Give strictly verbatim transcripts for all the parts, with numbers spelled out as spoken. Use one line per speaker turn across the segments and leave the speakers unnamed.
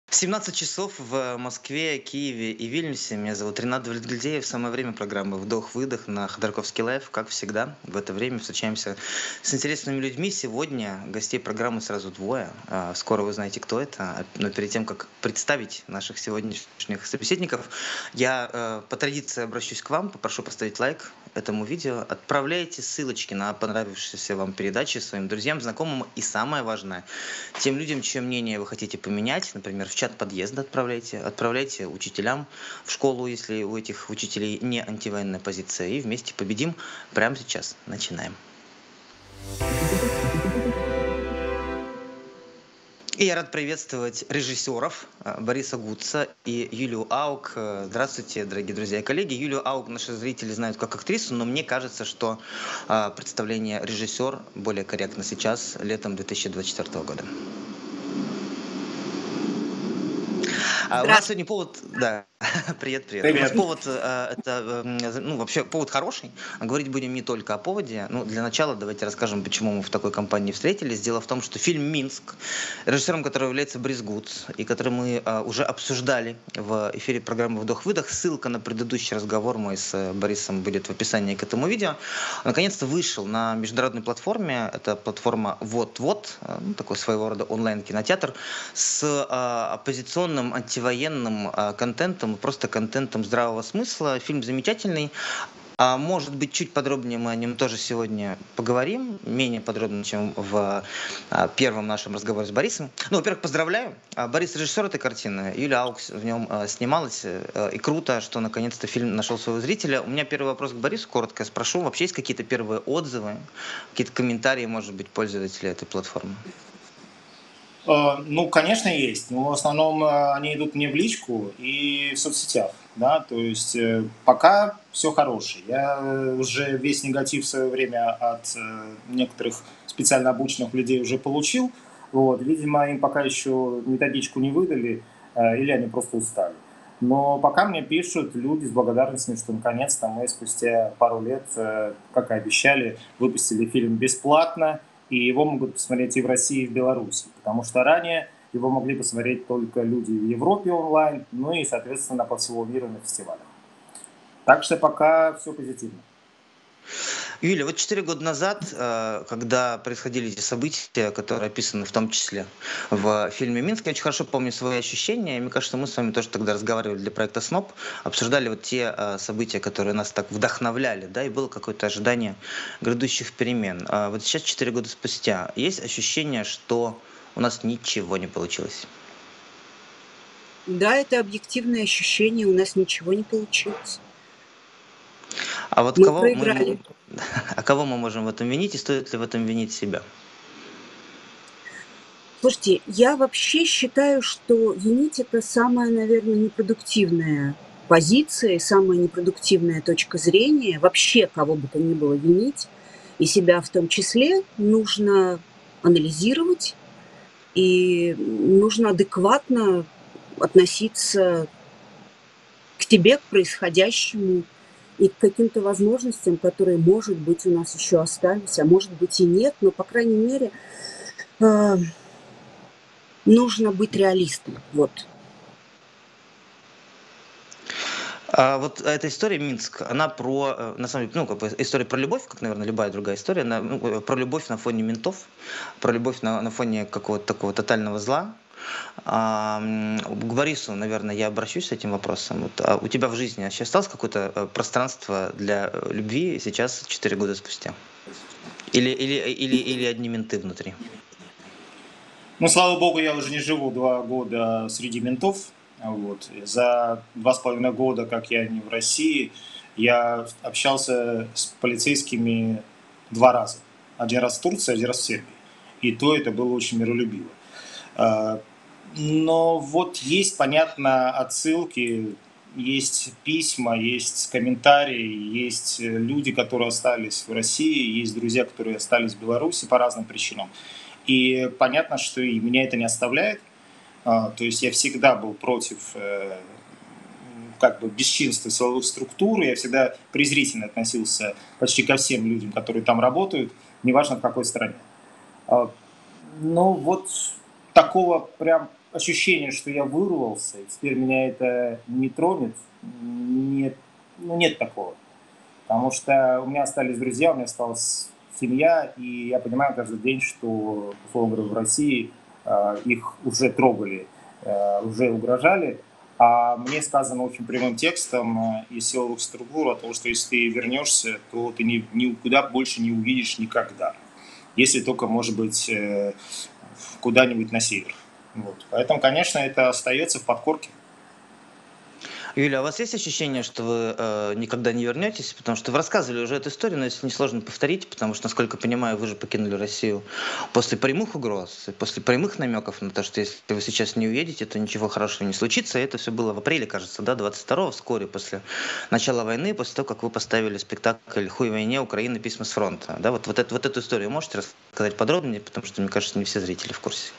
семнадцать часов в Москве, Киеве и Вильнюсе. Меня зовут Ренат Давлетгильдеев. Самое время программы «Вдох-выдох» на Ходорковский лайв. Как всегда, в это время встречаемся с интересными людьми. Сегодня гостей программы сразу двое. А, Скоро вы знаете, кто это. Но перед тем, как представить наших сегодняшних собеседников, я э, по традиции обращусь к вам, попрошу поставить лайк этому видео. Отправляйте ссылочки на понравившиеся вам передачи своим друзьям, знакомым и, самое важное, тем людям, чье мнение вы хотите поменять. Например, в чат подъезда отправляйте, отправляйте учителям в школу, если у этих учителей не антивоенная позиция. И вместе победим прямо сейчас. Начинаем. И я рад приветствовать режиссеров э, Бориса Гудца и Юлию Аук. Э, Здравствуйте, дорогие друзья и коллеги. Юлию Аук наши зрители знают как актрису, но мне кажется, что э, представление режиссер более корректно сейчас, летом две тысячи двадцать четвёртого года. А у нас сегодня повод, да, привет, привет. У нас
Привет.
повод, э, это, э, ну, вообще повод хороший. А говорить будем не только о поводе. Ну, для начала давайте расскажем, почему мы в такой компании встретились. Дело в том, что фильм «Минск», режиссером которого является Борис Гудц, и который мы э, уже обсуждали в эфире программы «Вдох-выдох», ссылка на предыдущий разговор мой с э, Борисом будет в описании к этому видео, наконец-то вышел на международной платформе. Это платформа «Вот-Вот», э, ну, такой своего рода онлайн-кинотеатр, с э, оппозиционным антивоенным э, контентом, просто контентом здравого смысла. Фильм замечательный. А может быть, чуть подробнее мы о нем тоже сегодня поговорим, менее подробно, чем в а, первом нашем разговоре с Борисом. Ну, во-первых, поздравляю. А, Борис режиссер этой картины, Юлия Аук в нем а, снималась, а, и круто, что наконец-то фильм нашел своего зрителя. У меня первый вопрос к Борису, коротко спрошу. Вообще есть какие-то первые отзывы, какие-то комментарии, может быть, пользователей этой платформы?
Э, Ну, конечно, есть, но в основном э, они идут мне в личку и в соцсетях, да, то есть э, пока все хорошее. Я э, уже весь негатив в свое время от э, некоторых специально обученных людей уже получил, вот, видимо, им пока еще методичку не выдали, э, или они просто устали. Но пока мне пишут люди с благодарностью, что наконец-то мы спустя пару лет, э, как и обещали, выпустили фильм бесплатно, и его могут посмотреть и в России, и в Беларуси, потому что ранее его могли посмотреть только люди в Европе онлайн, ну и, соответственно, по всему миру на фестивалях. Так что пока все позитивно.
Юля, вот четыре года назад, э, когда происходили эти события, которые описаны в том числе в фильме «Минск», я очень хорошо помню свои ощущения. И мне кажется, мы с вами тоже тогда разговаривали для проекта «СНОП», обсуждали вот те э, события, которые нас так вдохновляли, да, и было какое-то ожидание грядущих перемен. А вот сейчас, четыре года спустя, есть ощущение, что у нас ничего не получилось?
Да, это объективное ощущение, у нас ничего не получилось.
А вот
Мы
кого мы,
проиграли.
а кого мы можем в этом винить, и стоит ли в этом винить себя?
Слушайте, я вообще считаю, что винить это самая, наверное, непродуктивная позиция, и самая непродуктивная точка зрения. Вообще кого бы то ни было винить, и себя в том числе, нужно анализировать, и нужно адекватно относиться к тебе, к происходящему и к каким-то возможностям, которые, может быть, у нас еще остались, а может быть и нет, но, по крайней мере, э, нужно быть реалистом. Вот.
А вот эта история «Минск», она про, э, на самом деле, ну, как бы история про любовь, как, наверное, любая другая история, она, ну, э, про любовь на фоне ментов, про любовь на, на фоне какого-то такого тотального зла. А, м, к Борису, наверное, я обращусь с этим вопросом. Вот, а у тебя в жизни вообще осталось какое-то э, пространство для э, любви сейчас, четыре года спустя? Или, или, или, или одни менты внутри?
Ну, слава богу, я уже не живу два года среди ментов. Вот. За два с половиной года, как я не в России, я общался с полицейскими два раза. Один раз в Турции, один раз в Сербии. И то это было очень миролюбиво. А, Но вот есть, понятно, отсылки, есть письма, есть комментарии, есть люди, которые остались в России, есть друзья, которые остались в Беларуси по разным причинам. И понятно, что и меня это не оставляет. А, То есть я всегда был против э, как бы бесчинства силовых структур, я всегда презрительно относился почти ко всем людям, которые там работают, неважно в какой стране. А, Ну вот такого прям ощущение, что я вырвался, и теперь меня это не тронет, нет, ну, нет такого. Потому что у меня остались друзья, у меня осталась семья, и я понимаю каждый день, что, условно говоря, в России э, их уже трогали, э, уже угрожали. А мне сказано очень прямым текстом э, из силовых структур о том, что если ты вернешься, то ты ни, никуда больше не увидишь никогда. Если только, может быть, э, куда-нибудь на север. Вот. Поэтому, конечно, это остается в подкорке.
Юля, а у вас есть ощущение, что вы э, никогда не вернетесь? Потому что вы рассказывали уже эту историю, но если не сложно повторить, потому что, насколько понимаю, вы же покинули Россию после прямых угроз, и после прямых намеков на то, что если вы сейчас не уедете, то ничего хорошего не случится. И это все было в апреле, кажется, да, двадцать второго, вскоре после начала войны, после того, как вы поставили спектакль «Хуй войне. Украина. Письма с фронта». Да, вот, вот, это, вот эту историю можете рассказать подробнее, потому что, мне кажется, не все зрители в курсе.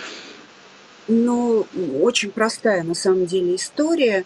Ну, очень простая на самом деле история.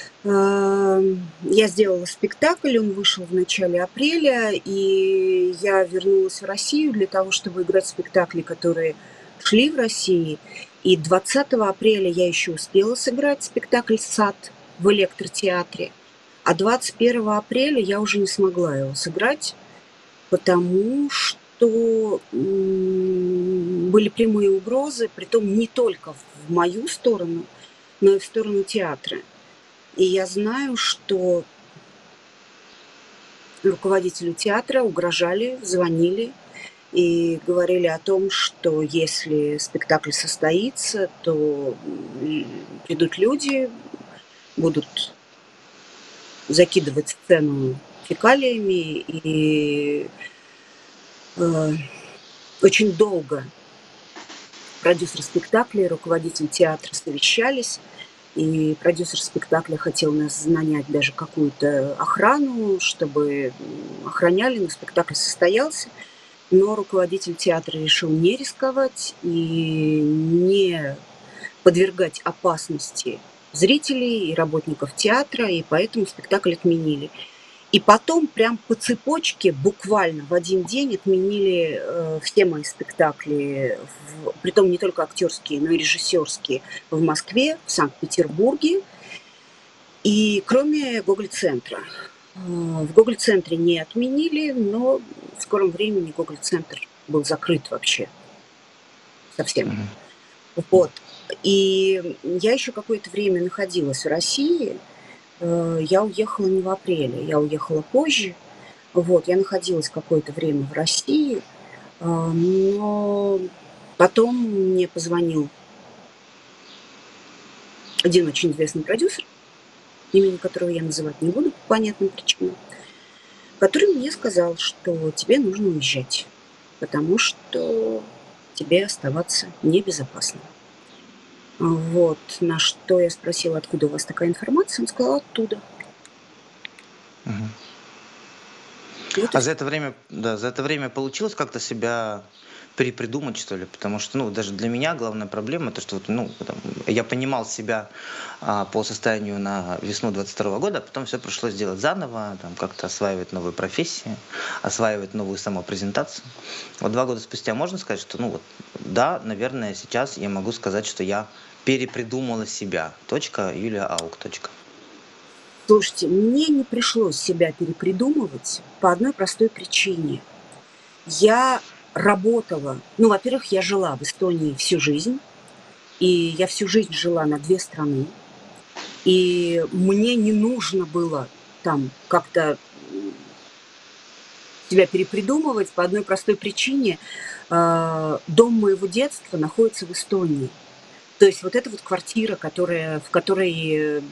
Я сделала спектакль, он вышел в начале апреля, и я вернулась в Россию для того, чтобы играть в спектакли, которые шли в России. И двадцатого апреля я еще успела сыграть спектакль «Сад» в электротеатре, а двадцать первого апреля я уже не смогла его сыграть, потому что были прямые угрозы, притом не только в мою сторону, но и в сторону театра. И я знаю, что руководителю театра угрожали, звонили и говорили о том, что если спектакль состоится, то придут люди, будут закидывать сцену фекалиями, и э, очень долго продюсер спектакля и руководитель театра совещались. И продюсер спектакля хотел нас нанять даже какую-то охрану, чтобы охраняли, но спектакль состоялся. Но руководитель театра решил не рисковать и не подвергать опасности зрителей и работников театра, и поэтому спектакль отменили. И потом прям по цепочке, буквально в один день отменили э, все мои спектакли, в, притом не только актерские, но и режиссерские, в Москве, в Санкт-Петербурге, и кроме Гоголь-центра. Э, в Гоголь-центре не отменили, но в скором времени Гоголь-центр был закрыт вообще совсем. Mm-hmm. Вот. И я еще какое-то время находилась в России. Я уехала не в апреле, я уехала позже. Вот, я находилась какое-то время в России, но потом мне позвонил один очень известный продюсер, имени которого я называть не буду по понятным причинам, который мне сказал, что тебе нужно уезжать, потому что тебе оставаться небезопасно. Вот, на что я спросила, откуда у вас такая информация, он сказал, оттуда.
Угу. Вот а за это время, да, за это время получилось как-то себя перепридумать, что ли? Потому что, ну, даже для меня главная проблема, то, что вот, ну, там, я понимал себя а, по состоянию на весну двадцать второго года, а потом все пришлось делать заново, там, как-то осваивать новые профессии, осваивать новую самопрезентацию. Вот два года спустя можно сказать, что, ну, вот, да, наверное, сейчас я могу сказать, что я перепридумала себя. Точка, Юлия Аук. Точка.
Слушайте, мне не пришлось себя перепридумывать по одной простой причине. Я работала, ну, во-первых, я жила в Эстонии всю жизнь, и я всю жизнь жила на две страны, и мне не нужно было там как-то себя перепридумывать по одной простой причине. Дом моего детства находится в Эстонии. То есть вот эта вот квартира, которая, в которой...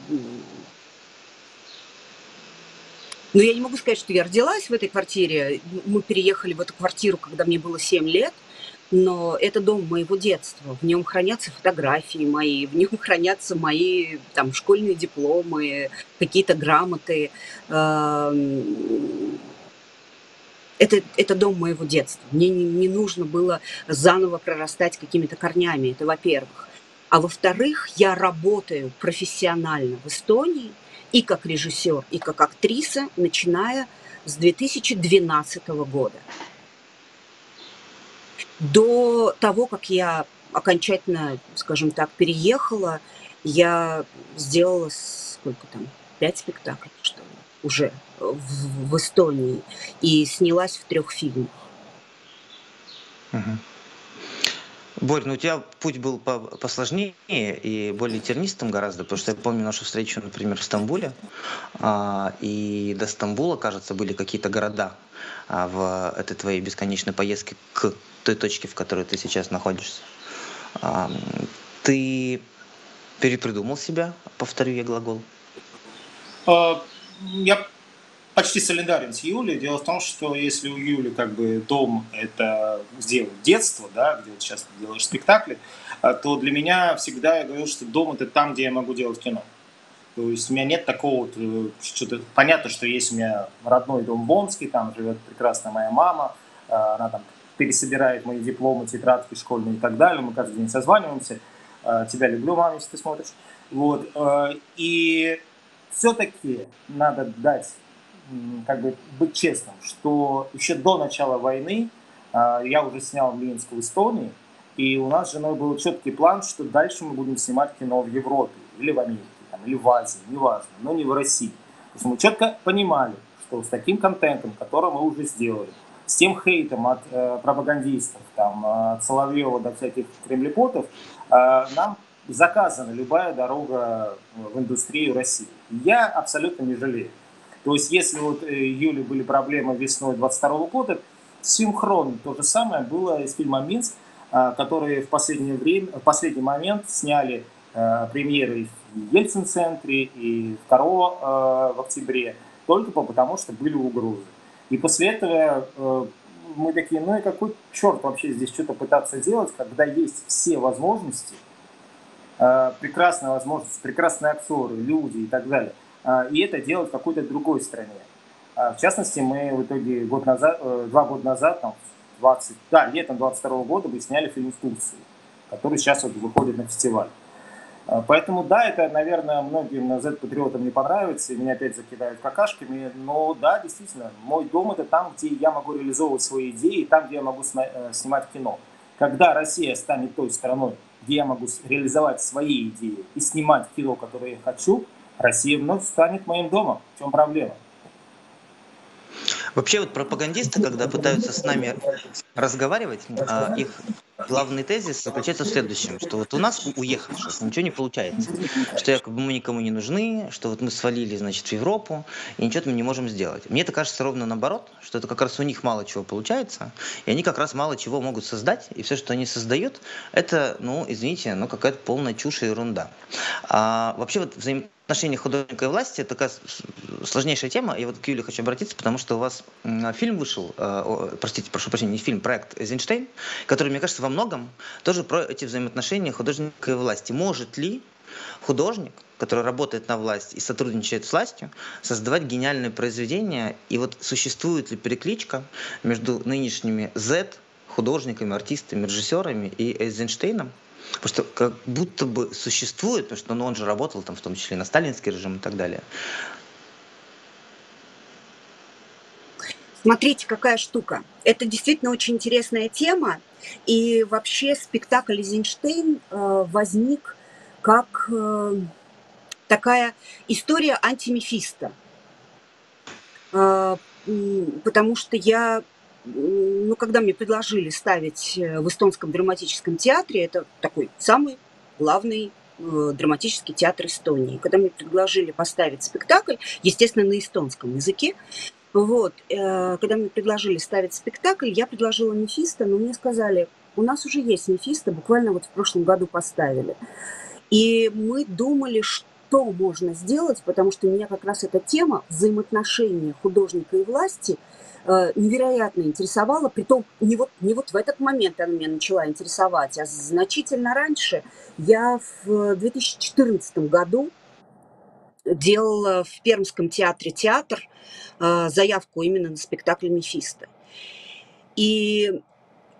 Ну, я не могу сказать, что я родилась в этой квартире. Мы переехали в эту квартиру, когда мне было семь лет. Но это дом моего детства. В нем хранятся фотографии мои, в нем хранятся мои там, школьные дипломы, какие-то грамоты. Это, это дом моего детства. Мне не, не нужно было заново прорастать какими-то корнями. Это во-первых. А во-вторых, я работаю профессионально в Эстонии и как режиссер, и как актриса, начиная с две тысячи двенадцатого года. До того, как я окончательно, скажем так, переехала, я сделала сколько там, пять спектаклей, что ли, уже в в Эстонии и снялась в трех фильмах.
Мгм. Борь, ну у тебя путь был по- посложнее и более тернистым гораздо, потому что я помню нашу встречу, например, в Стамбуле, а, и до Стамбула, кажется, были какие-то города а, в этой твоей бесконечной поездке к той точке, в которой ты сейчас находишься. А, м, ты перепридумал себя, повторю я глагол.
А, Я почти солидарен с Юлей. Дело в том, что если у Юли как бы дом это где вот детство, да, где вот сейчас ты делаешь спектакли, а, то для меня всегда я говорил, что дом это там, где я могу делать кино. То есть у меня нет такого вот, э, что-то... Понятно, что есть у меня родной дом в Омске, там живет прекрасная моя мама, э, она там пересобирает мои дипломы, тетрадки школьные и так далее, мы каждый день созваниваемся. Э, Тебя люблю, мама, если ты смотришь. Вот. э, И все-таки надо дать, м, как бы быть честным, что еще до начала войны э, я уже снял Минск в Эстонии, и у нас с женой был четкий план, что дальше мы будем снимать кино в Европе или в Америке, там, или в Азии, неважно, но не в России. Потому что мы четко понимали, что с таким контентом, который мы уже сделали, с тем хейтом от э, пропагандистов, там, э, от Соловьева до всяких кремлепотов, э, нам заказана любая дорога в индустрию России. Я абсолютно не жалею. То есть, если вот э, Юли были проблемы весной двадцать второго года, синхронно то же самое было из фильма «Минск», э, который в последнее время, в последний момент сняли э, премьеры в Ельцин-центре и второго э, в октябре, только потому, что были угрозы. И после этого э, мы такие, ну и какой черт вообще здесь что-то пытаться делать, когда есть все возможности, э, прекрасная возможность, прекрасные актеры, люди и так далее. Э, и это делать в какой-то другой стране. Э, в частности, мы в итоге год назад, э, два года назад, там, двадцать, да, летом двадцать второго года мы сняли фильм в Турции, который сейчас вот выходит на фестиваль. Э, Поэтому, да, это, наверное, многим Z-патриотам не понравится, и меня опять закидают какашками, но да, действительно, мой дом это там, где я могу реализовывать свои идеи, там, где я могу сна- э, снимать кино. Когда Россия станет той страной, где я могу с- реализовать свои идеи и снимать кино, которое я хочу, Россия вновь станет моим домом. В чем проблема?
Вообще вот пропагандисты, когда пытаются с нами разговаривать, а, их главный тезис заключается в следующем, что вот у нас, у уехавших, ничего не получается, что якобы мы никому не нужны, что вот мы свалили, значит, в Европу, и ничего мы не можем сделать. Мне это кажется ровно наоборот, что это как раз у них мало чего получается, и они как раз мало чего могут создать, и все, что они создают, это, ну, извините, ну, какая-то полная чушь и ерунда. А вообще вот взаимоотношения художника и власти — это такая с- с- сложнейшая тема. Я вот к Юле хочу обратиться, потому что у вас м, фильм вышел, э, о, простите, прошу прощения, не фильм, проект «Эйзенштейн», который, мне кажется, во многом тоже про эти взаимоотношения художника и власти. Может ли художник, который работает на власть и сотрудничает с властью, создавать гениальные произведения? И вот существует ли перекличка между нынешними Z, художниками, артистами, режиссерами и Эйзенштейном? Потому что как будто бы существует, потому что ну, он же работал там в том числе на сталинский режим и так далее.
Смотрите, какая штука. Это действительно очень интересная тема. И вообще спектакль «Эйзенштейн» э, возник как э, такая история антимефиста. А, м, потому что я, м, ну, когда мне предложили ставить э, в Эстонском драматическом театре, это такой самый главный э, драматический театр Эстонии. Когда мне предложили поставить спектакль, естественно, на эстонском языке, вот, э, когда мне предложили ставить спектакль, я предложила Мефисто, но мне сказали, у нас уже есть Мефисто, буквально вот в прошлом году поставили. И мы думали, что можно сделать, потому что меня как раз эта тема взаимоотношения художника и власти э, невероятно интересовала, притом не вот, не вот в этот момент она меня начала интересовать, а значительно раньше. Я в две тысячи четырнадцатом году делала в Пермском театре «Театр» э, заявку именно на спектакль «Мефисто». И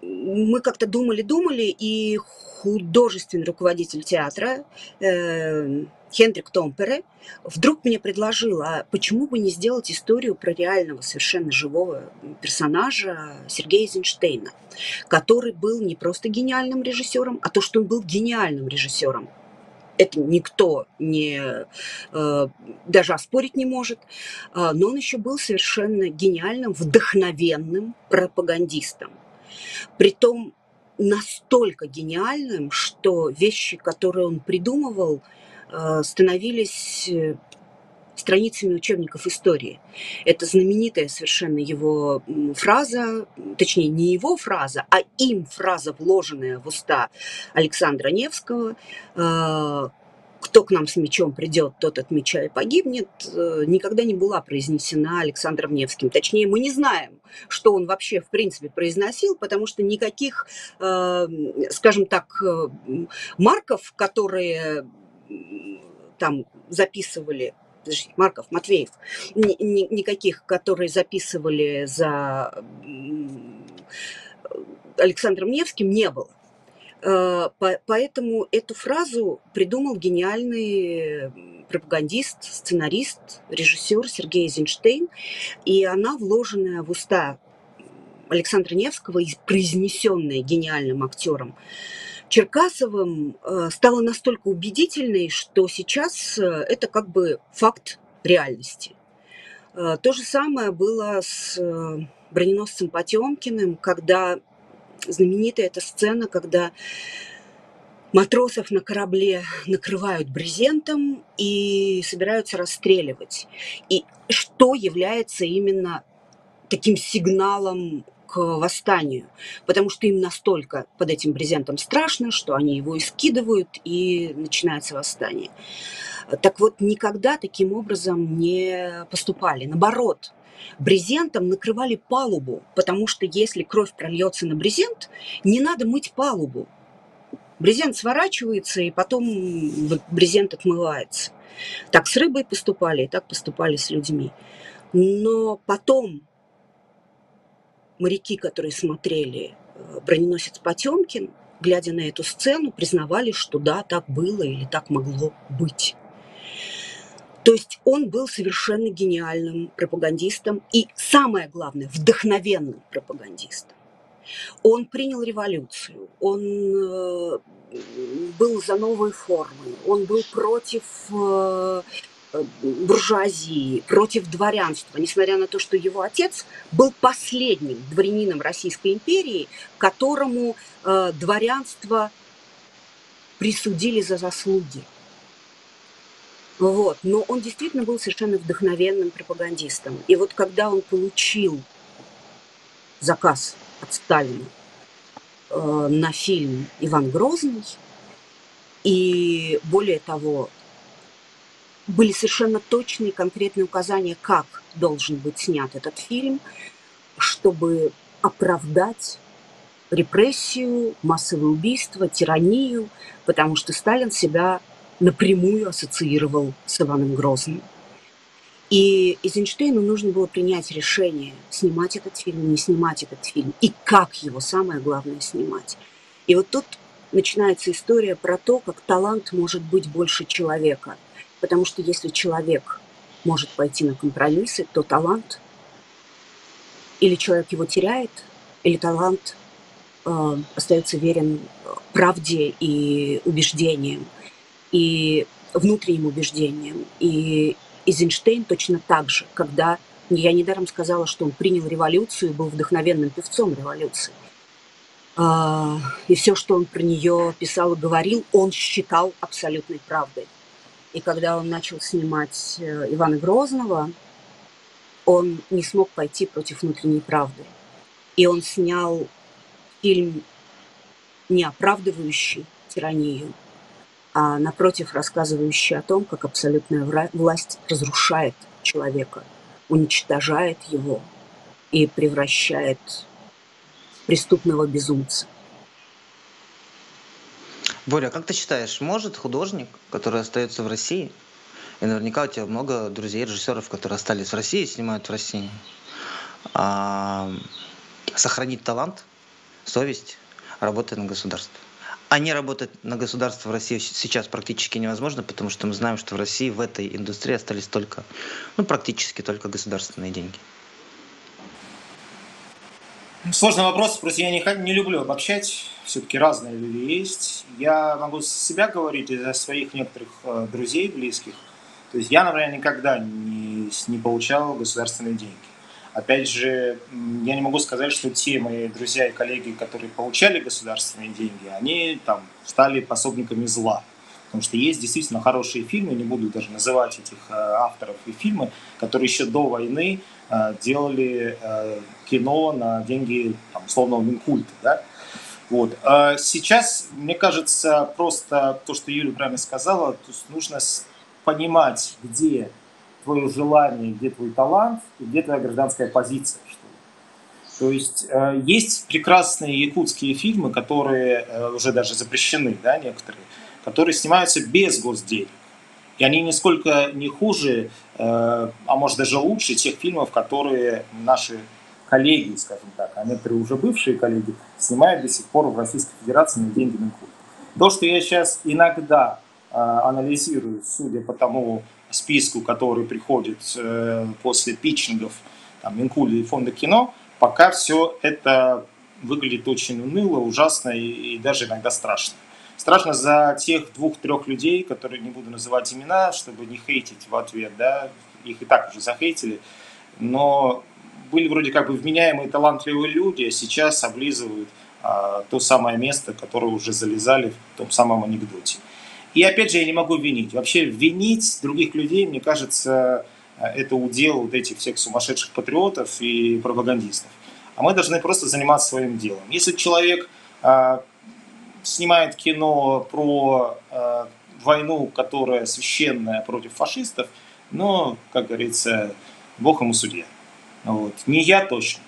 мы как-то думали-думали, и художественный руководитель театра э, Хендрик Томпере вдруг мне предложил, а почему бы не сделать историю про реального, совершенно живого персонажа Сергея Эйзенштейна, который был не просто гениальным режиссером, а то, что он был гениальным режиссером. Это никто не, э, даже оспорить не может. А, но он еще был совершенно гениальным, вдохновенным пропагандистом. Притом настолько гениальным, что вещи, которые он придумывал, э, становились э, страницами учебников истории. Это знаменитая совершенно его м, фраза, точнее, не его фраза, а им фраза, вложенная в уста Александра Невского. э, «Кто к нам с мечом придет, тот от меча и погибнет», э, никогда не была произнесена Александром Невским. Точнее, мы не знаем, что он вообще в принципе произносил, потому что никаких, э, скажем так, э, м, марков, которые м, там записывали, подожди, Марков, Матвеев, ни- ни- никаких, которые записывали за м, Александром Невским, не было. Э, по- Поэтому эту фразу придумал гениальный м, пропагандист, сценарист, режиссер Сергей Эйзенштейн, и она, вложенная в уста Александра Невского и произнесенная гениальным актером Черкасовым, э, стала настолько убедительной, что сейчас э, это как бы факт реальности. Э, То же самое было с э, броненосцем Потемкиным, когда знаменитая эта сцена, когда матросов на корабле накрывают брезентом и собираются расстреливать. И что является именно таким сигналом к восстанию, потому что им настолько под этим брезентом страшно, что они его и скидывают, и начинается восстание. Так вот, никогда таким образом не поступали. Наоборот, брезентом накрывали палубу, потому что если кровь прольется на брезент, не надо мыть палубу. Брезент сворачивается, и потом брезент отмывается. Так с рыбой поступали, и так поступали с людьми. Но потом моряки, которые смотрели э, броненосец Потемкин, глядя на эту сцену, признавали, что да, так было или так могло быть. То есть он был совершенно гениальным пропагандистом и, самое главное, вдохновенным пропагандистом. Он принял революцию, он э, был за новые формы, он был против э, э, буржуазии, против дворянства, несмотря на то, что его отец был последним дворянином Российской империи, которому э, дворянство присудили за заслуги. Вот. Но он действительно был совершенно вдохновенным пропагандистом. И вот когда он получил заказ от Сталина э, на фильм «Иван Грозный», и более того, были совершенно точные конкретные указания, как должен быть снят этот фильм, чтобы оправдать репрессию, массовые убийства, тиранию, потому что Сталин себя напрямую ассоциировал с Иваном Грозным. И Эйзенштейну нужно было принять решение, снимать этот фильм, не снимать этот фильм, и как его, самое главное, снимать. И вот тут начинается история про то, как талант может быть больше человека. Потому что если человек может пойти на компромиссы, то талант, или человек его теряет, или талант э, остается верен правде и убеждениям, и внутренним убеждениям. И Эйзенштейн точно так же, когда я недаром сказала, что он принял революцию и был вдохновенным певцом революции. А, И все, что он про нее писал и говорил, он считал абсолютной правдой. И когда он начал снимать э, Ивана Грозного, он не смог пойти против внутренней правды. И он снял фильм, не оправдывающий тиранию, а напротив рассказывающий о том, как абсолютная вра- власть разрушает человека, уничтожает его и превращает в преступного безумца.
Боря, как ты считаешь, может художник, который остается в России, и наверняка у тебя много друзей, режиссеров, которые остались в России, снимают в России, а, сохранить талант совесть, работает на государство. А не работать на государство в России сейчас практически невозможно, потому что мы знаем, что в России в этой индустрии остались только, ну, практически только государственные деньги.
Сложный вопрос, просто я не, не люблю обобщать, все-таки разные люди есть. Я могу с себя говорить и за своих некоторых э, друзей близких. То есть я, например, никогда не, не получал государственные деньги. Опять же, я не могу сказать, что те мои друзья и коллеги, которые получали государственные деньги, они там стали пособниками зла. Потому что есть действительно хорошие фильмы, не буду даже называть этих э, авторов и фильмы, которые еще до войны э, делали э, кино на деньги, там, условного Минкульта. Да? Вот. А сейчас, мне кажется, просто то, что Юля правильно сказала, то есть нужно понимать, где твое желание, где твой талант, и где твоя гражданская позиция. Что ли. То есть э, есть прекрасные якутские фильмы, которые э, уже даже запрещены, да, некоторые, которые снимаются без госденег. И они нисколько не хуже, э, а может даже лучше тех фильмов, которые наши коллеги, скажем так, а некоторые уже бывшие коллеги, снимают до сих пор в Российской Федерации на деньги Минкульта. То, что я сейчас иногда э, анализирую, судя по тому списку, который приходит э, после питчингов там, Минкульта и Фонда кино, пока все это выглядит очень уныло, ужасно и, и даже иногда страшно. Страшно за тех двух-трех людей, которые, не буду называть имена, чтобы не хейтить в ответ, да, их и так уже захейтили, но были вроде как бы вменяемые, талантливые люди, а сейчас облизывают а, то самое место, которое уже залезали в том самом анекдоте. И опять же, я не могу винить. Вообще винить других людей, мне кажется, это удел вот этих всех сумасшедших патриотов и пропагандистов. А мы должны просто заниматься своим делом. Если человек а, снимает кино про э, войну, которая священная против фашистов, но, как говорится, Бог ему судья. Вот. Не я точно.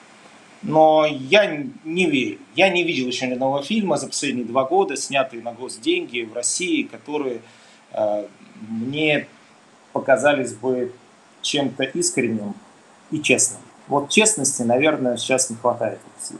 Но я не верю. Я не видел еще ни одного фильма за последние два года, снятые на госденьги в России, которые э, мне показались бы чем-то искренним и честным. Вот честности, наверное, сейчас не хватает в России.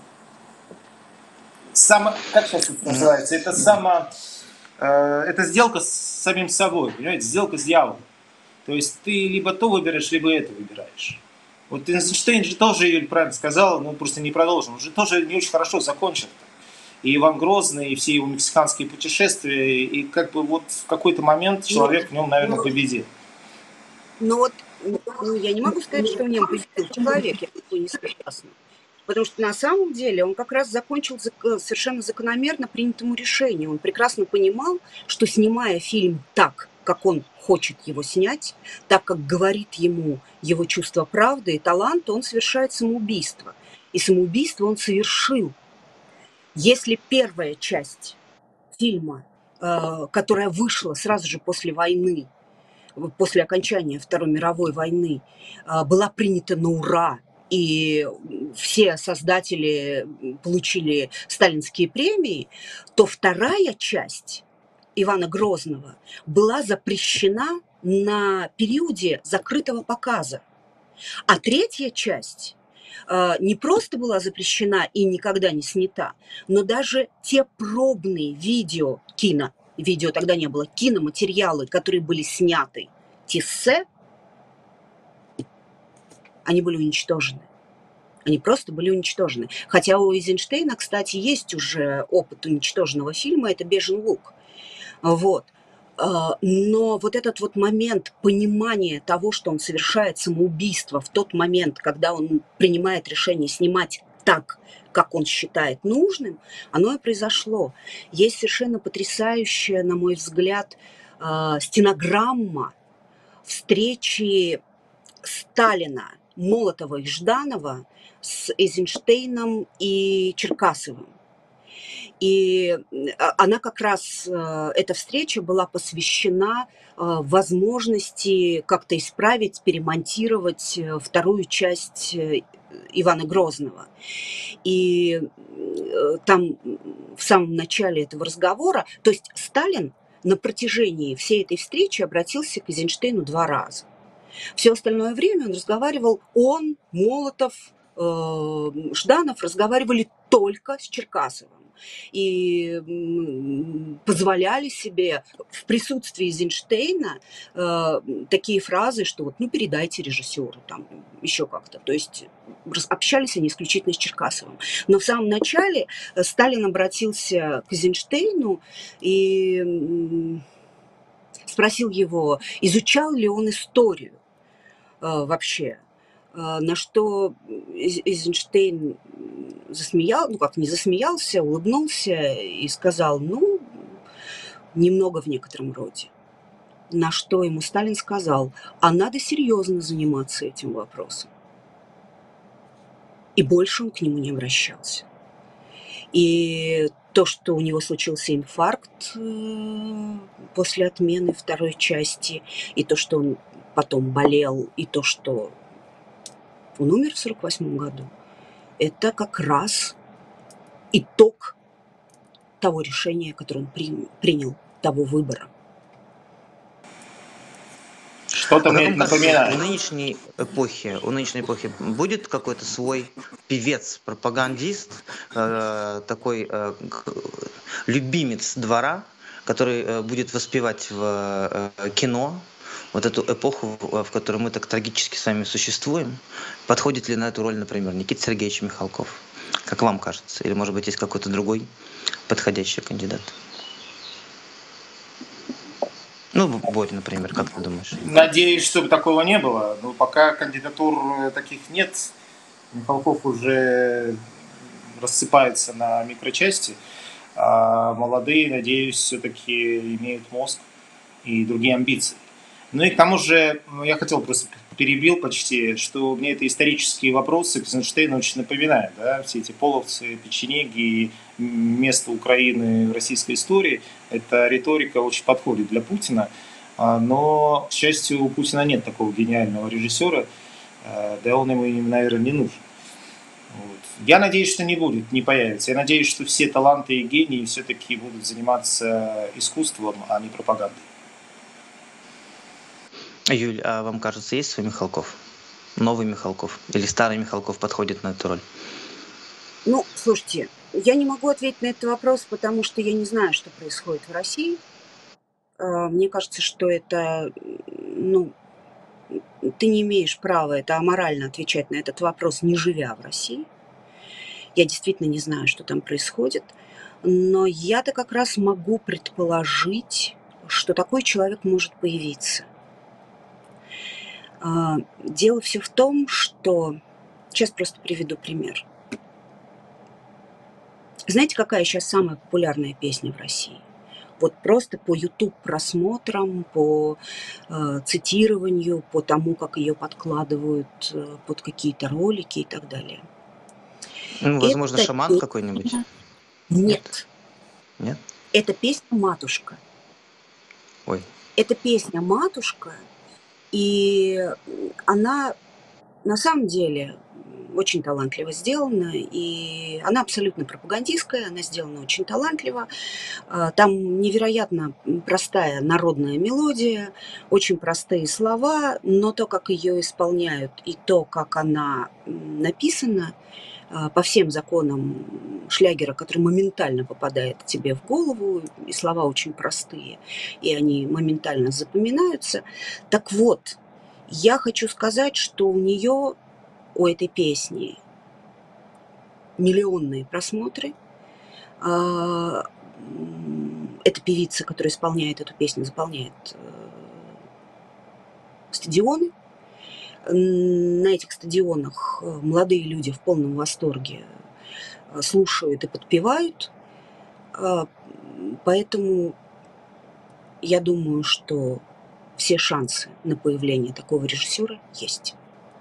Само, как сейчас это называется? Это само, э, это сделка с самим собой, понимаете, сделка с дьяволом. То есть ты либо то выбираешь, либо это выбираешь. Вот Эйзенштейн же тоже, Юль правильно сказал, ну просто не продолжим, он же тоже не очень хорошо закончил. И Иван Грозный, и все его мексиканские путешествия, и как бы вот в какой-то момент человек в нем, наверное, победил.
Но вот ну, я не могу сказать, что в нем победил человек, я такой не согласна. Потому что на самом деле он как раз закончил совершенно закономерно принятому решению. Он прекрасно понимал, что снимая фильм так, как он хочет его снять, так, как говорит ему его чувство правды и таланта, он совершает самоубийство. И самоубийство он совершил. Если первая часть фильма, которая вышла сразу же после войны, после окончания Второй мировой войны, была принята на ура, и все создатели получили сталинские премии, то вторая часть Ивана Грозного была запрещена на периоде закрытого показа. А третья часть э, не просто была запрещена и никогда не снята, но даже те пробные видео, кино, видео тогда не было, киноматериалы, которые были сняты Тиссе, они были уничтожены. Они просто были уничтожены. Хотя у Эйзенштейна, кстати, есть уже опыт уничтоженного фильма, это «Бежин лук». Вот. Но вот этот вот момент понимания того, что он совершает самоубийство в тот момент, когда он принимает решение снимать так, как он считает нужным, оно и произошло. Есть совершенно потрясающая, на мой взгляд, стенограмма встречи Сталина, Молотова и Жданова с Эйзенштейном и Черкасовым. И она как раз, эта встреча была посвящена возможности как-то исправить, перемонтировать вторую часть Ивана Грозного. И там в самом начале этого разговора, то есть Сталин на протяжении всей этой встречи обратился к Эйзенштейну два раза. Все остальное время он разговаривал, он, Молотов, э, Жданов разговаривали только с Черкасовым и м, позволяли себе в присутствии Эйзенштейна э, такие фразы, что вот, ну, передайте режиссеру, там, еще как-то. То есть рас- общались они исключительно с Черкасовым. Но в самом начале э, Сталин обратился к Эйзенштейну и м, спросил его, изучал ли он историю э, вообще. Э, На что Эйз- Эйзенштейн засмеял, ну как не засмеялся, улыбнулся и сказал, ну, немного в некотором роде. На что ему Сталин сказал, а надо серьезно заниматься этим вопросом. И больше он к нему не обращался. И то, что у него случился инфаркт э, после отмены второй части, и то, что он потом болел, и то, что он умер в сорок восьмом году, это как раз итог того решения, которое он при- принял, того выбора.
Что-то
А как
мне
вам
это
кажется, вот у
напоминает.
нынешней эпохи, у нынешней эпохи будет какой-то свой певец, пропагандист, э, такой э, к- любимец двора, который э, будет воспевать в э, кино вот эту эпоху, в в которой мы так трагически с вами существуем? Подходит ли на эту роль, например, Никита Сергеевич Михалков? Как вам кажется? Или, может быть, есть какой-то другой подходящий кандидат? Ну, Борь, например, как ты думаешь?
Надеюсь, чтобы такого не было. Но пока кандидатур э, таких нет, Михалков уже рассыпается на микрочасти, а молодые, надеюсь, все-таки имеют мозг и другие амбиции. Ну и к тому же, ну, я хотел просто перебил почти, что мне это исторические вопросы к Эйзенштейну очень напоминают, да, все эти половцы, печенеги и место Украины в российской истории, эта риторика очень подходит для Путина, а, но, к счастью, у Путина нет такого гениального режиссера, э, да он ему, наверное, не нужен. Вот. Я надеюсь, что не будет, не появится. Я надеюсь, что все таланты и гении все-таки будут заниматься искусством, а не пропагандой.
Юль, а вам кажется, есть свой Михалков? Новый Михалков? Или старый Михалков подходит на эту роль?
Ну, слушайте, я не могу ответить на этот вопрос, потому что я не знаю, что происходит в России. Э, Мне кажется, что это, ну, ты не имеешь права, это аморально отвечать на этот вопрос, не живя в России. Я действительно не знаю, что там происходит, но я-то как раз могу предположить, что такой человек может появиться. А, Дело все в том, что... Сейчас просто приведу пример. Знаете, какая сейчас самая популярная песня в России? Вот просто по YouTube просмотрам, по э, цитированию, по тому, как ее подкладывают э, под какие-то ролики и так далее.
Ну, возможно,
Это
шаман какой-нибудь?
песня...
Нет?
Нет,
Нет?
это песня «Матушка».
Ой.
Это песня «Матушка», и м, она на самом деле м, очень талантливо сделана, и она абсолютно пропагандистская, она сделана очень талантливо. А, Там невероятно м, простая народная мелодия, очень простые слова, но то, как ее исполняют, и то, как она м, написана, а, по всем законам шлягера, который моментально попадает к тебе в голову, и слова очень простые, и они моментально запоминаются. Так вот, я хочу сказать, что у нее, у этой песни, миллионные просмотры. А, м, Эта певица, которая исполняет эту песню, заполняет э, стадионы. М, На этих стадионах э, молодые люди в полном восторге э, слушают и подпевают. А, м, Поэтому я думаю, что все шансы на появление такого режиссера есть.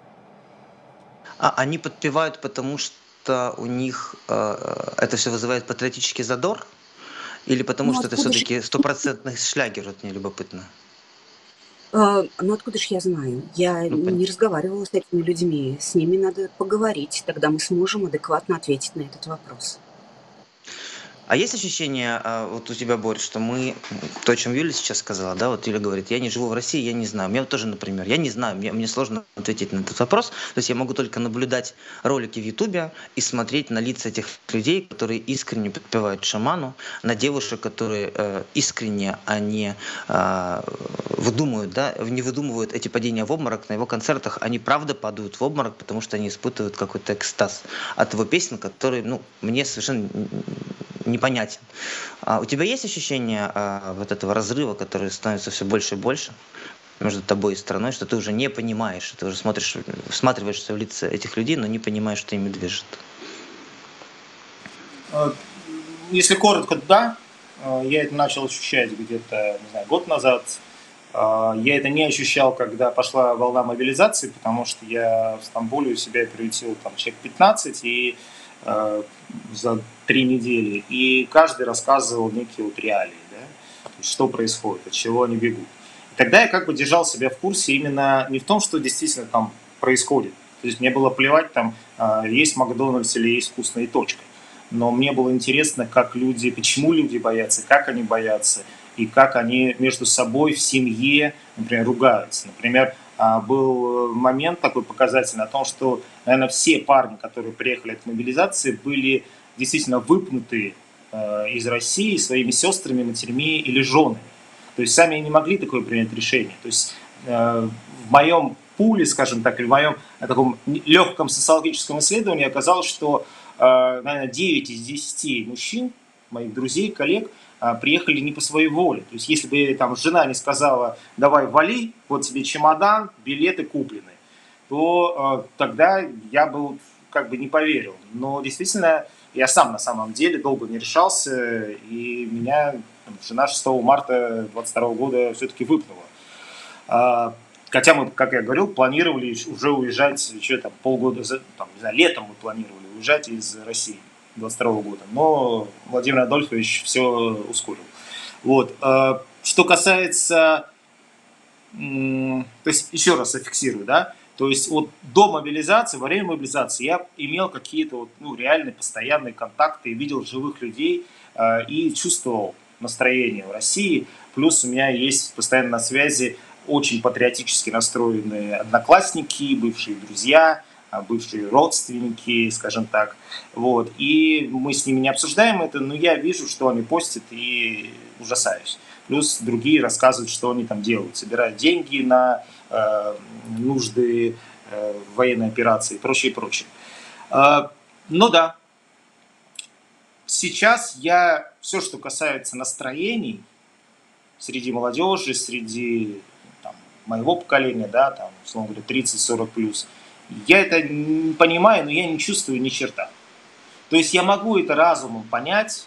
А они подпевают, потому что у них э, это все вызывает патриотический задор? Или потому
Ну
что это
откуда же,
все-таки стопроцентный шлягер, вот мне любопытно.
а, ну откуда ж я знаю? Я
Ну, пон-
не разговаривала с этими людьми. С ними надо поговорить, тогда мы сможем адекватно ответить на этот вопрос.
А есть ощущение, а, вот у тебя, Борь, что мы, то, о чем Юля сейчас сказала, да, вот Юля говорит, я не живу в России, я не знаю. У меня вот тоже, например, я не знаю, мне, мне сложно ответить на этот вопрос. То есть я могу только наблюдать ролики в Ютубе и смотреть на лица этих людей, которые искренне подпевают шаману, на девушек, которые э, искренне, они э, выдумывают, да, не выдумывают эти падения в обморок. На его концертах они правда падают в обморок, потому что они испытывают какой-то экстаз от его песен, который, ну, мне совершенно непонятен. А у тебя есть ощущение а, вот этого разрыва, который становится все больше и больше между тобой и страной, что ты уже не понимаешь, ты уже смотришь, всматриваешься в лица этих людей, но не понимаешь, что ими движет?
Если коротко, да. Я это начал ощущать где-то, не знаю, год назад. Я это не ощущал, когда пошла волна мобилизации, потому что я в Стамбуле у себя приютил там человек пятнадцать и э, за три недели, и каждый рассказывал некие вот реалии, да, что происходит, от чего они бегут. И тогда я как бы держал себя в курсе именно не в том, что действительно там происходит. То есть мне было плевать, там э, есть Макдональдс или есть вкусная точка. Но мне было интересно, как люди, почему люди боятся, как они боятся, и как они между собой в семье, например, ругаются. Например, был момент такой показательный о том, что, наверное, все парни, которые приехали от мобилизации, были действительно выпнуты из России своими сестрами, матерьми или женами. То есть сами не могли такое принять решение. То есть в моем пуле, скажем так, или в моем таком легком социологическом исследовании оказалось, что, наверное, девять из десяти мужчин, моих друзей, коллег, приехали не по своей воле. То есть если бы там жена не сказала, давай вали, вот тебе чемодан, билеты куплены, то э, тогда я бы как бы не поверил. Но действительно, я сам на самом деле долго не решался, и меня там, жена шестого марта двадцать второго года все-таки выпнула. А, хотя мы, как я говорил, планировали уже уезжать, еще там полгода, там, не знаю, летом мы планировали уезжать из России. двадцать второго года, но Владимир Адольфович все ускорил. Вот. Что касается, то есть еще раз зафиксирую, да, то есть вот до мобилизации, во время мобилизации я имел какие-то вот, ну, реальные постоянные контакты, видел живых людей и чувствовал настроение в России. Плюс у меня есть постоянно на связи очень патриотически настроенные одноклассники, бывшие друзья, бывшие родственники, скажем так. Вот. И мы с ними не обсуждаем это, но я вижу, что они постят, и ужасаюсь. Плюс другие рассказывают, что они там делают. Собирают деньги на э, нужды э, военной операции и прочее, прочее. Э, но да, сейчас я, все, что касается настроений среди молодежи, среди там, моего поколения, да, там, условно говоря, тридцать-сорок плюс, я это не понимаю, но я не чувствую ни черта. То есть я могу это разумом понять,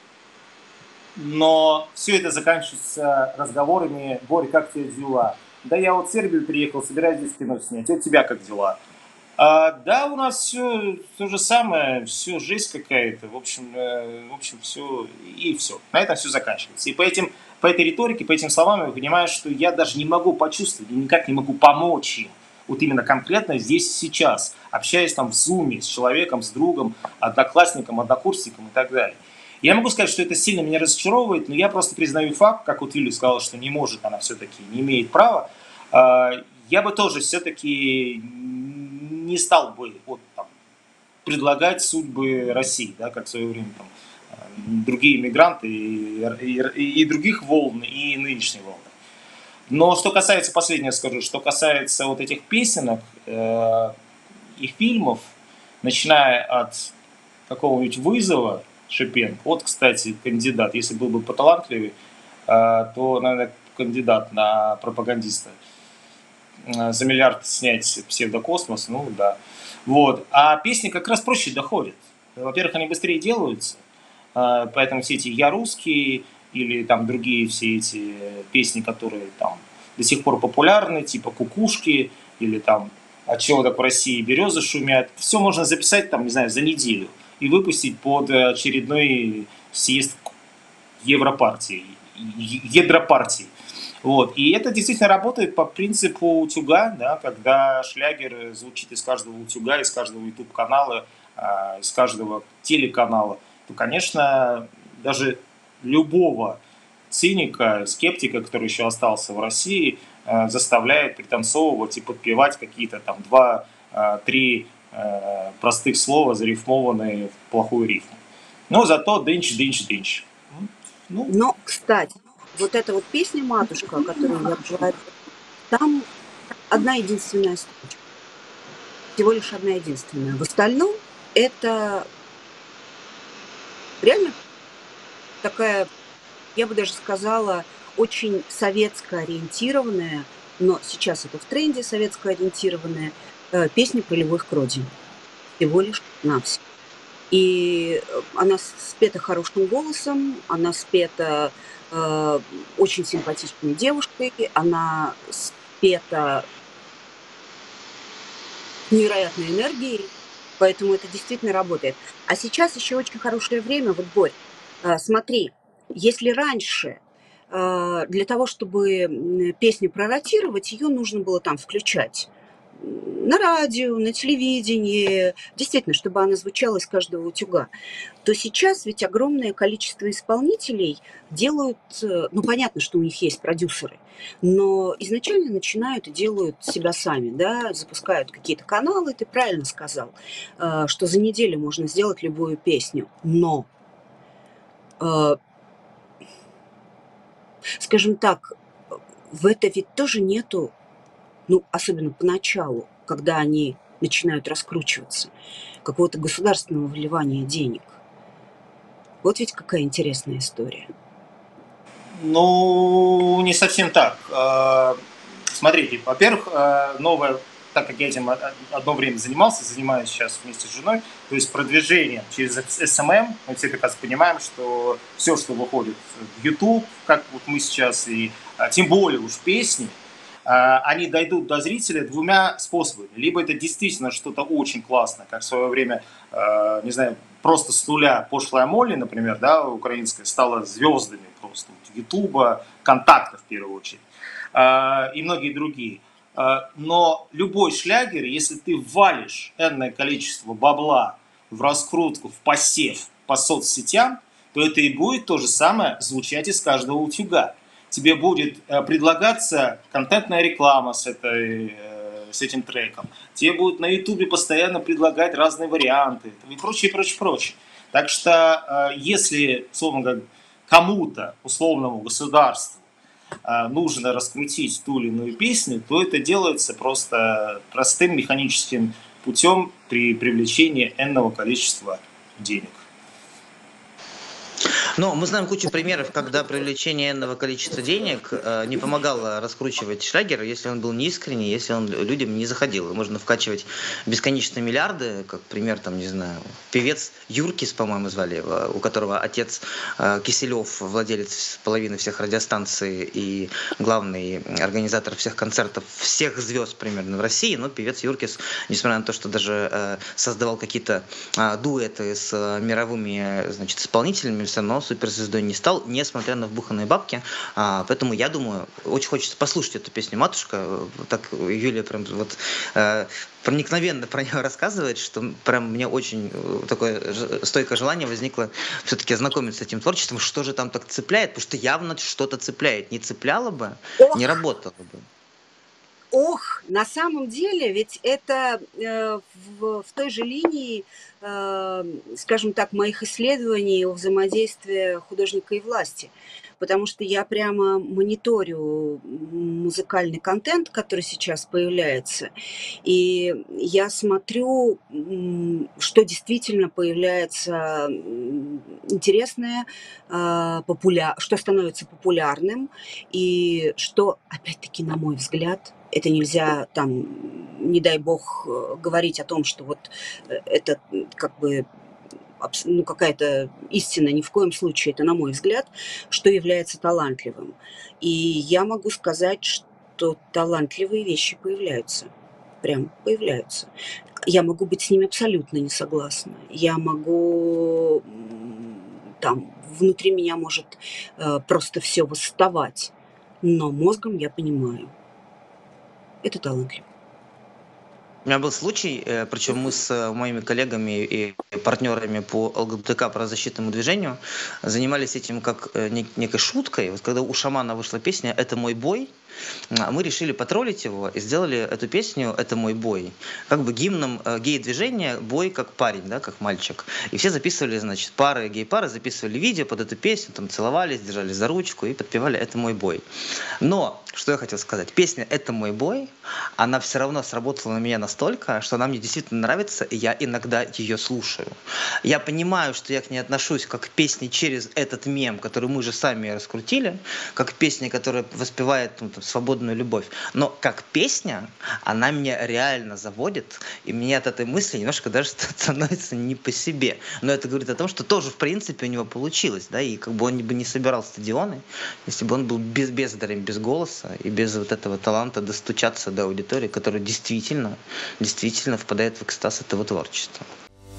но все это заканчивается разговорами: Борь, как тебе дела? Да я вот в Сербию приехал, собираюсь здесь кино снять, у тебя как дела? А, да, у нас все то же самое, все жесть какая-то, в общем, э, в общем, все, и все. На этом все заканчивается. И по, этим, по этой риторике, по этим словам я понимаю, что я даже не могу почувствовать, никак не могу помочь им. Вот именно конкретно здесь и сейчас, общаясь там в зуме с человеком, с другом, одноклассником, однокурсником и так далее. Я могу сказать, что это сильно меня разочаровывает, но я просто признаю факт, как вот Юля сказала, что не может она все-таки, не имеет права. Я бы тоже все-таки не стал бы вот, там, предлагать судьбы России, да, как в свое время там, другие мигранты и, и, и других волн, и нынешней волны. Но что касается, последнее скажу, что касается вот этих песенок э, и фильмов, начиная от какого-нибудь «Вызова» Шипенко, вот, кстати, кандидат, если был бы поталантливый, э, то, наверное, кандидат на пропагандиста. Э, за миллиард снять псевдокосмос, ну да. Вот. А песни как раз проще доходят. Во-первых, они быстрее делаются, э, поэтому все эти «Я русский», или там другие все эти песни, которые там до сих пор популярны, типа «Кукушки», или там «От чего так в России березы шумят». Все можно записать там, не знаю, за неделю и выпустить под очередной съезд Европартии, Ядропартии. Вот. И это действительно работает по принципу утюга, да, когда шлягер звучит из каждого утюга, из каждого ютуб-канала, из каждого телеканала, то, конечно, даже любого циника, скептика, который еще остался в России, э, заставляет пританцовывать и подпевать какие-то там два-три э, простых слова, зарифмованные в плохую рифму. Но зато дынч, дынч, дынч. Ну,
Но, кстати, вот эта вот песня «Матушка», о которой я говорю, там одна единственная строчка. Всего лишь одна единственная. В остальном это реально такая, я бы даже сказала, очень советско ориентированная, но сейчас это в тренде, советско ориентированная э, песня про любовь к родине. Всего лишь навсего. И э, она с- спета хорошим голосом, она спета э, очень симпатичной девушкой, она спета с невероятной энергией, поэтому это действительно работает. А сейчас еще очень хорошее время. Вот, Борь, э, смотри, если раньше э, для того, чтобы м, песню проротировать, ее нужно было там включать м, на радио, на телевидении, действительно, чтобы она звучала из каждого утюга, то сейчас ведь огромное количество исполнителей делают, э, ну, понятно, что у них есть продюсеры, но изначально начинают и делают себя сами, да, запускают какие-то каналы, ты правильно сказал, э, что за неделю можно сделать любую песню, но, э, скажем так, в это ведь тоже нету, ну, особенно поначалу, когда они начинают раскручиваться, какого-то государственного вливания денег. Вот ведь какая интересная история.
ну, не совсем так. Э, Смотрите, во-первых, э, новая, так как я этим о- одно время занимался, занимаюсь сейчас вместе с женой, то есть продвижение через эс эм эм, мы все прекрасно понимаем, что все, что выходит в YouTube, как вот мы сейчас, и а, тем более уж песни, а, они дойдут до зрителя двумя способами. Либо это действительно что-то очень классное, как в свое время, э, не знаю, просто с нуля пошлая Молли, например, да, украинская, стала звездами просто Ютуба, контакта в первую очередь, а, и многие другие. А, Но любой шлягер, если ты валишь энное количество бабла в раскрутку, в посев по соцсетям, то это и будет то же самое звучать из каждого утюга. Тебе будет э, предлагаться контентная реклама с, этой, э, с этим треком. Тебе будут на Ютубе постоянно предлагать разные варианты и прочее, прочее, прочее. Так что э, если, условно говоря, кому-то, условному государству, э, нужно раскрутить ту или иную песню, то это делается просто простым механическим путем при привлечении энного количества денег.
Но мы знаем кучу примеров, когда привлечение энного количества денег э, не помогало раскручивать шлягер, если он был неискренний, если он людям не заходил. Можно вкачивать бесконечные миллиарды, как пример, там, не знаю, певец Юркис, по-моему, звали его, у которого отец э, Киселев, владелец половины всех радиостанций и главный организатор всех концертов всех звезд примерно в России. Но певец Юркис, несмотря на то, что даже э, создавал какие-то э, дуэты с э, мировыми, значит, исполнителями, все равно суперзвездой не стал, несмотря на вбуханные бабки. А, поэтому я думаю, очень хочется послушать эту песню «Матушка». Вот так Юлия прям вот э, проникновенно про нее рассказывает, что прям мне очень э, такое ж- стойкое желание возникло все-таки ознакомиться с этим творчеством, что же там так цепляет, потому что явно что-то цепляет. Не цепляло бы, не
Ох,
работало бы.
ох, на самом деле ведь это э, в, в той же линии, э, скажем так, моих исследований о взаимодействии художника и власти. Потому что я прямо мониторю музыкальный контент, который сейчас появляется, и я смотрю, м, что действительно появляется м, интересное, а, популя- что становится популярным, и что, опять-таки, на мой взгляд, это нельзя там, не дай бог, э, говорить о том, что вот э, это м, как бы абс- ну, какая-то истина, ни в коем случае, это на мой взгляд, что является талантливым. И я могу сказать, что талантливые вещи появляются. Прям появляются. Я могу быть с ними абсолютно не согласна. Я могу м, там внутри меня может э, просто все восставать. Но мозгом я понимаю, это талантливо.
У меня был случай, э, причем мы с э, моими коллегами и партнерами по ЛГБТК правозащитному движению занимались этим как э, нек- некой шуткой. Вот когда у Шамана вышла песня «Это мой бой», а мы решили потроллить его и сделали эту песню «Это мой бой». Как бы гимном э, гей-движения «Бой как парень», да, как мальчик. И все записывали, значит, пары, гей-пары записывали видео под эту песню, там целовались, держались за ручку и подпевали «Это мой бой». Но, что я хотел сказать, песня «Это мой бой», она все равно сработала на меня настолько, что она мне действительно нравится, и я иногда ее слушаю. Я понимаю, что я к ней отношусь как к песне через этот мем, который мы же сами раскрутили, как к песне, которая воспевает ну, там, свободную любовь. Но как песня, она меня реально заводит, и мне от этой мысли немножко даже становится не по себе. Но это говорит о том, что тоже, в принципе, у него получилось, да, и как бы он бы не собирал стадионы, если бы он был без, бездарем, без голоса и без вот этого таланта достучаться до аудитории, которая действительно, действительно впадает в экстаз от его творчества.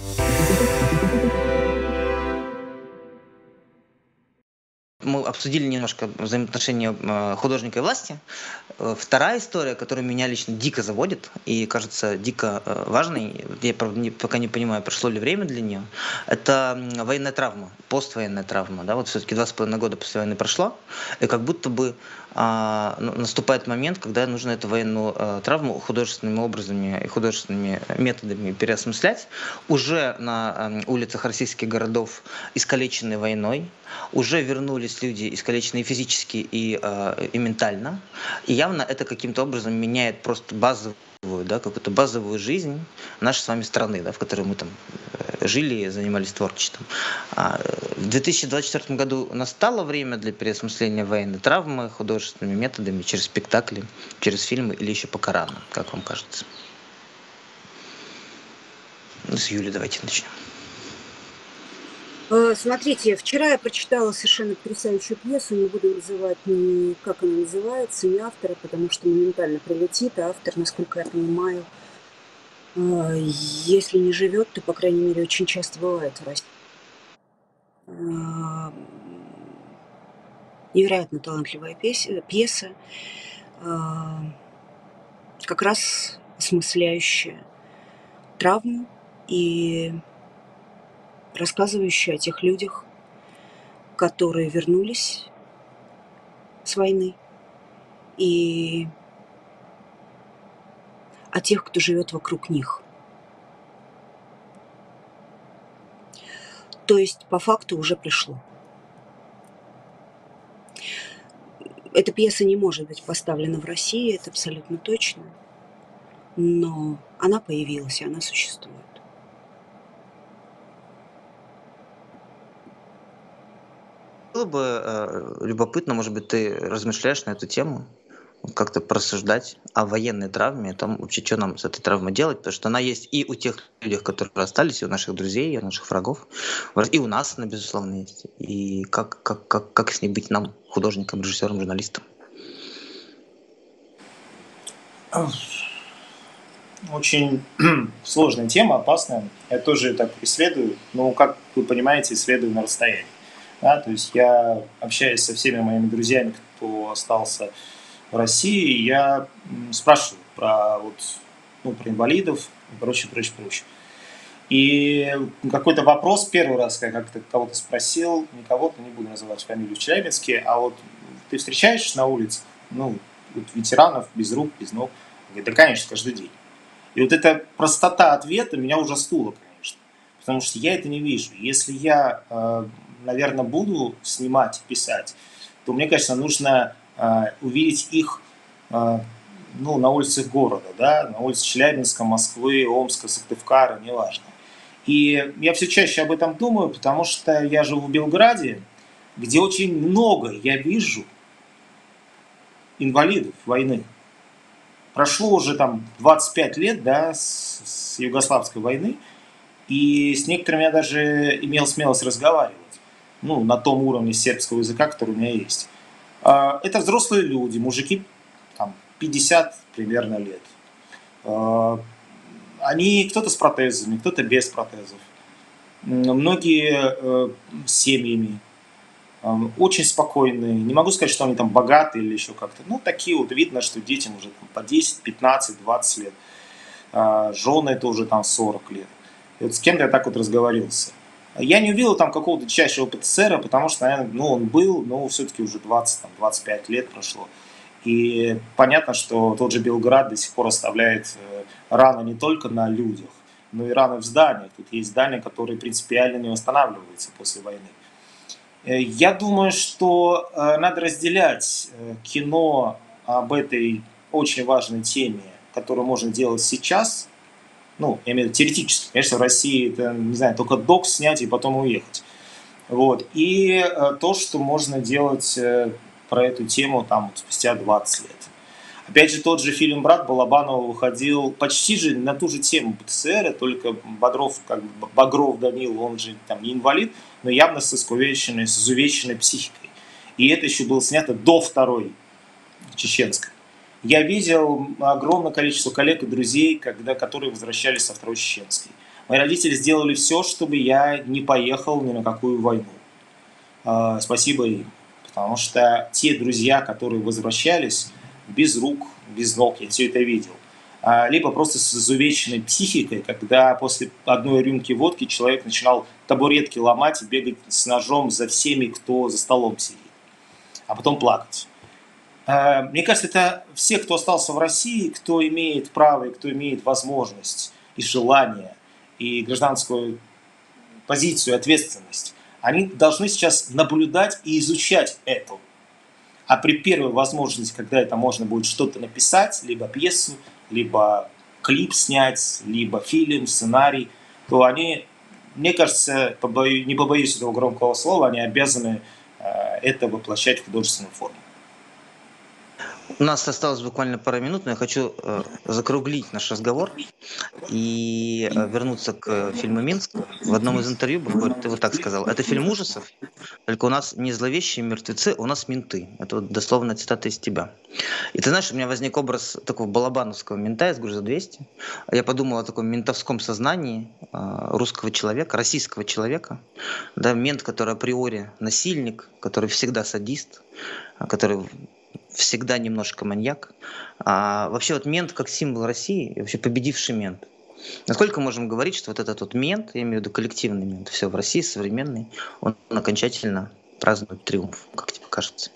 Мы обсудили немножко взаимоотношения э, художника и власти. Э, Вторая история, которая меня лично дико заводит и кажется дико э, важной, я правда не- пока не понимаю, прошло ли время для нее, это м, военная травма, поствоенная травма. Да? Вот все-таки два с половиной года после войны прошло, и как будто бы а, ну, наступает момент, когда нужно эту военную э, травму художественными образами и художественными методами переосмыслять. Уже на э, улицах российских городов, искалеченные войной, уже вернулись люди, искалеченные физически и, э, и ментально. И явно это каким-то образом меняет просто базовую, да, какую-то базовую жизнь нашей с вами страны, да, в которой мы там э, жили и занимались творчеством. А, э, в две тысячи двадцать четвёртом году настало время для переосмысления военной травмы художественными методами, через спектакли, через фильмы или еще пока рано, как вам кажется? Ну, с Юли давайте начнем.
Э, Смотрите, вчера я прочитала совершенно потрясающую пьесу, не буду называть ни как она называется, ни автора, потому что моментально прилетит, а автор, насколько я понимаю, э, если не живет, то, по крайней мере, очень часто бывает в России. Э, Невероятно талантливая пес- пьеса, э, как раз осмысляющая травму и рассказывающая о тех людях, которые вернулись с войны, и о тех, кто живет вокруг них. То есть по факту уже пришло. Эта пьеса не может быть поставлена в России, это абсолютно точно, но она появилась, и она существует.
Было бы э, любопытно, может быть, ты размышляешь на эту тему, вот как-то просуждать о военной травме, о том вообще, что нам с этой травмой делать, потому что она есть и у тех людей, которые остались, и у наших друзей, и у наших врагов, и у нас она, безусловно, есть. И как, как, как, как с ней быть нам, художникам, режиссерам, журналистам?
Очень сложная тема, опасная. Я тоже так исследую, но, как вы понимаете, исследую на расстоянии. Да, то есть я общаюсь со всеми моими друзьями, кто остался в России, и я м, спрашиваю про, вот, ну, про инвалидов и прочее, прочее, прочее. И какой-то вопрос первый раз, я как-то кого-то спросил, не кого-то, не буду называть фамилию в Челябинске, а вот ты встречаешь на улице, ну, вот ветеранов без рук, без ног? Он говорит, да, конечно, каждый день. И вот эта простота ответа меня ужаснула, конечно. Потому что я это не вижу. Если я, э, наверное, буду снимать, писать, то мне, конечно, нужно э, увидеть их э, ну, на улицах города, да, на улице Челябинска, Москвы, Омска, Сыктывкара, неважно. И я все чаще об этом думаю, потому что я живу в Белграде, где очень много я вижу инвалидов войны. Прошло уже там двадцать пять лет, да, с, с Югославской войны, и с некоторыми я даже имел смелость разговаривать, ну, на том уровне сербского языка, который у меня есть. А, Это взрослые люди, мужики, там, пятьдесят примерно лет. А, Они, кто-то с протезами, кто-то без протезов. М, Многие э, с семьями, Ам, очень спокойные. Не могу сказать, что они там богатые или еще как-то. Ну, такие вот, видно, что детям уже там, по десять, пятнадцать, двадцать лет. а, жены тоже там сорок лет. И вот с кем-то я так вот разговорился. Я не увидел там какого-то дичайшего ПТСРа, потому что, наверное, ну, он был, но все-таки уже двадцать, там, двадцать пять лет прошло. И понятно, что тот же Белград до сих пор оставляет э, раны не только на людях, но и раны в зданиях. Тут есть здания, которые принципиально не восстанавливаются после войны. Э, Я думаю, что э, надо разделять э, кино об этой очень важной теме, которую можно делать сейчас. Ну, я имею в виду теоретически. Конечно, в России это, не знаю, только док снять и потом уехать. Вот. И э, то, что можно делать э, про эту тему там спустя двадцать лет. Опять же, тот же фильм «Брат» Балабанова выходил почти же на ту же тему ПТСР, только Бодров, как бы, Багров Данил, он же там не инвалид, но явно с искувеченной, с изувеченной психикой. И это еще было снято до второй чеченской. Я видел огромное количество коллег и друзей, когда, которые возвращались со второй чеченской. Мои родители сделали все, чтобы я не поехал ни на какую войну. Э, Спасибо им. Потому что те друзья, которые возвращались без рук, без ног, я все это видел. А, Либо просто с изувеченной психикой, когда после одной рюмки водки человек начинал табуретки ломать и бегать с ножом за всеми, кто за столом сидит. А потом плакать. А, Мне кажется, это все, кто остался в России, кто имеет право и кто имеет возможность и желание, и гражданскую позицию, ответственность, они должны сейчас наблюдать и изучать это. А при первой возможности, когда это можно будет что-то написать, либо пьесу, либо клип снять, либо фильм, сценарий, то они, мне кажется, побою- не побоюсь этого громкого слова, они обязаны э, это воплощать в художественную форму.
У нас осталось буквально пара минут, но я хочу э, закруглить наш разговор и э, вернуться к э, фильму «Минск». В одном из интервью, Бахор, ты вот так сказал: это фильм ужасов, только у нас не зловещие мертвецы, у нас менты. Это вот дословно цитата из тебя. И ты знаешь, у меня возник образ такого балабановского мента из «Груза двести». Я подумал о таком ментовском сознании э, русского человека, российского человека. Да, мент, который априори насильник, который всегда садист, а, который всегда немножко маньяк. А вообще вот мент как символ России, и вообще победивший мент. Насколько можем говорить, что вот этот вот мент, я имею в виду коллективный мент, все в России современный, он окончательно празднует триумф, как тебе кажется?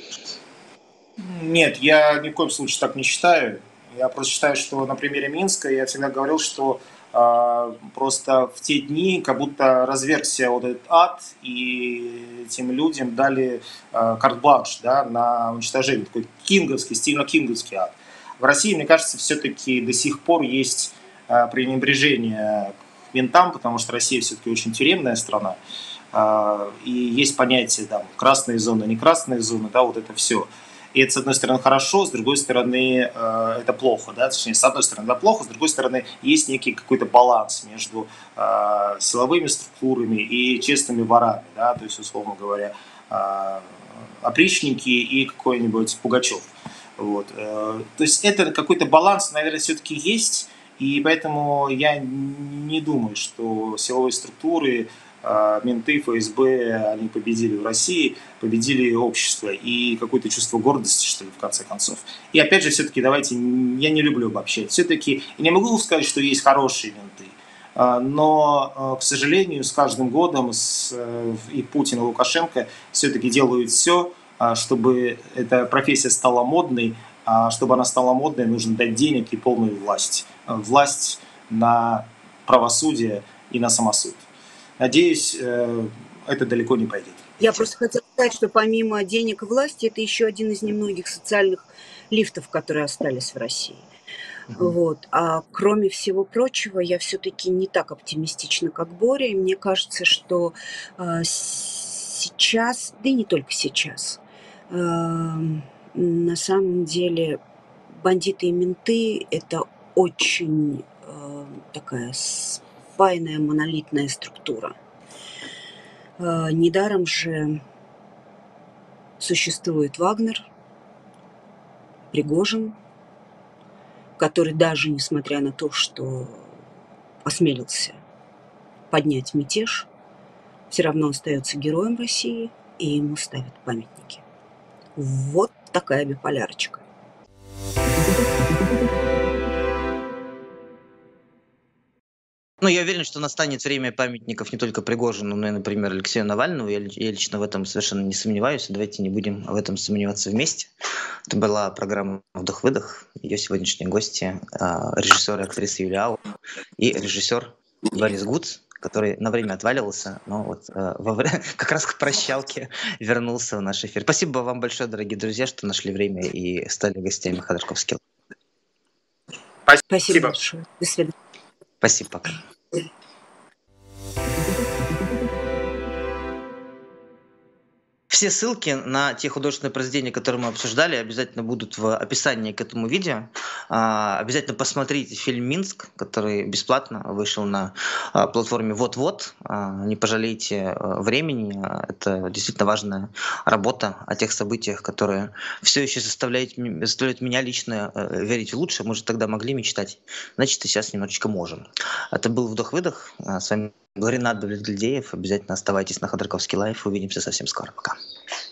Нет, я ни в коем случае так не считаю. Я просто считаю, что на примере Минска я всегда говорил, что а, просто в те дни как будто развергся вот этот ад, и этим людям дали а, карт-бланш, да, на уничтожение. Такой кинговский, стильно кинговский ад. В России, мне кажется, все-таки до сих пор есть а, пренебрежение к ментам, потому что Россия все-таки очень тюремная страна. А, и есть понятие, да, красные зоны, не красные зоны, да, вот это все. И это, с одной стороны, хорошо, с другой стороны, э, это плохо. Да? Точнее, с одной стороны, это плохо, с другой стороны, есть некий какой-то баланс между э, силовыми структурами и честными ворами. Да? То есть, условно говоря, э, опричники и какой-нибудь Пугачев. Вот. Э, то есть, это какой-то баланс, наверное, все-таки есть. И поэтому я не думаю, что силовые структуры, менты, эф эс бэ, они победили в России, победили общество и какое-то чувство гордости, что ли, в конце концов. И опять же, все-таки давайте, я не люблю обобщать. Все-таки я не могу сказать, что есть хорошие менты, но, к сожалению, с каждым годом с, и Путин, и Лукашенко все-таки делают все, чтобы эта профессия стала модной. А чтобы она стала модной, нужно дать денег и полную власть. Власть на правосудие и на самосуд. Надеюсь, это далеко не пойдет.
Я просто хотела сказать, что помимо денег и власти, это еще один из немногих социальных лифтов, которые остались в России.
Мгм.
Вот. А кроме всего прочего, я все-таки не так оптимистична, как Боря. И мне кажется, что э, сейчас, да и не только сейчас, э, на самом деле бандиты и менты – это очень э, такая спаянная, монолитная структура. Э, недаром же существует Вагнер, Пригожин, который даже несмотря на то, что осмелился поднять мятеж, все равно остается героем России, и ему ставят памятники. Вот такая биполярочка.
Ну, я уверен, что настанет время памятников не только Пригожину, но и, например, Алексею Навальному. Я, я лично в этом совершенно не сомневаюсь. Давайте не будем в этом сомневаться вместе. Это была программа «Вдох-выдох». Ее сегодняшние гости а, режиссер и актриса Юлия Ау и режиссер Борис Гуц, который на время отваливался, но вот а, во время, как раз к прощалке вернулся в наш эфир. Спасибо вам большое, дорогие друзья, что нашли время и стали гостями Ходорковский лайв.
Спасибо
Спасибо.
большое. До свидания.
Спасибо, пока. Все ссылки на те художественные произведения, которые мы обсуждали, обязательно будут в описании к этому видео. А, обязательно посмотрите фильм «Минск», который бесплатно вышел на а, платформе «Вот-вот». А, не пожалейте а, времени. А, это действительно важная работа о тех событиях, которые все еще заставляют, м- заставляют меня лично а, верить в лучшее. Мы же тогда могли мечтать. Значит, и сейчас немножечко можем. Это был «Вдох-выдох». А, с вами был Ренат Давлетгильдеев. Обязательно оставайтесь на Ходорковский лайв. Увидимся совсем скоро. Пока.